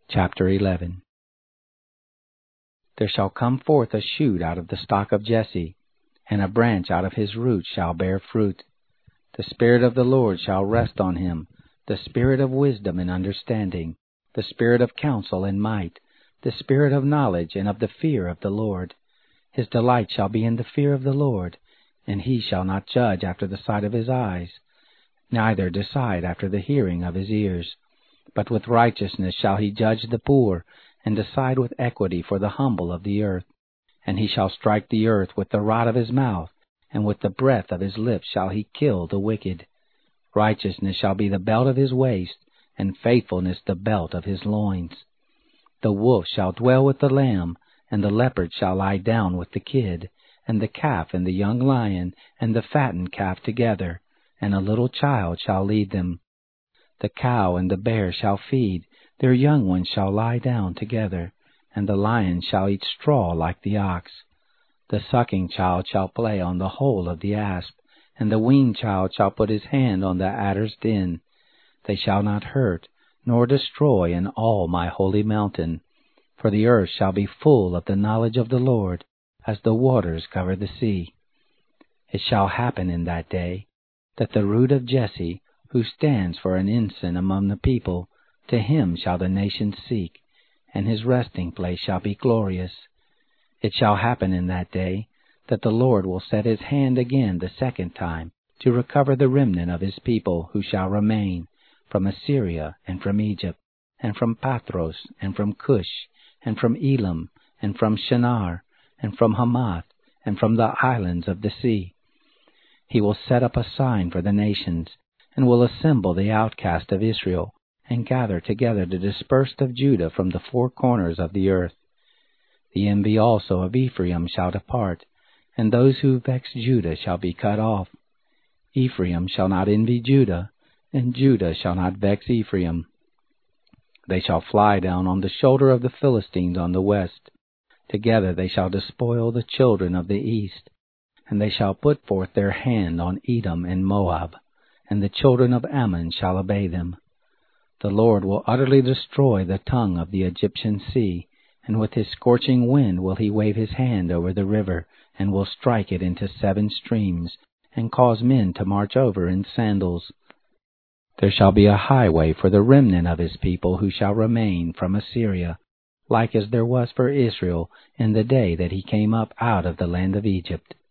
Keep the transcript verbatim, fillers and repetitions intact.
Chapter eleven. There shall come forth a shoot out of the stock of Jesse, and a branch out of his root shall bear fruit. The Spirit of the Lord shall rest on him, the Spirit of wisdom and understanding, the Spirit of counsel and might, the Spirit of knowledge and of the fear of the Lord. His delight shall be in the fear of the Lord, and he shall not judge after the sight of his eyes, neither decide after the hearing of his ears. But with righteousness shall he judge the poor, and decide with equity for the humble of the earth. And he shall strike the earth with the rod of his mouth, and with the breath of his lips shall he kill the wicked. Righteousness shall be the belt of his waist, and faithfulness the belt of his loins. The wolf shall dwell with the lamb, and the leopard shall lie down with the kid, and the calf and the young lion and the fattened calf together, and a little child shall lead them. The cow and the bear shall feed, their young ones shall lie down together, and the lion shall eat straw like the ox. The sucking child shall play on the hole of the asp, and the weaned child shall put his hand on the adder's den. They shall not hurt, nor destroy in all my holy mountain, for the earth shall be full of the knowledge of the Lord, as the waters cover the sea. It shall happen in that day, that the root of Jesse, who stands for an ensign among the people, to him shall the nations seek, and his resting place shall be glorious. It shall happen in that day, that the Lord will set his hand again the second time, to recover the remnant of his people who shall remain, from Assyria, and from Egypt, and from Pathros, and from Cush, and from Elam, and from Shinar, and from Hamath, and from the islands of the sea. He will set up a sign for the nations, and will assemble the outcast of Israel, and gather together the dispersed of Judah from the four corners of the earth. The envy also of Ephraim shall depart, and those who vex Judah shall be cut off. Ephraim shall not envy Judah, and Judah shall not vex Ephraim. They shall fly down on the shoulder of the Philistines on the west. Together they shall despoil the children of the east, and they shall put forth their hand on Edom and Moab, and the children of Ammon shall obey them. The Lord will utterly destroy the tongue of the Egyptian sea, and with his scorching wind will he wave his hand over the river, and will strike it into seven streams, and cause men to march over in sandals. There shall be a highway for the remnant of his people who shall remain from Assyria, like as there was for Israel in the day that he came up out of the land of Egypt.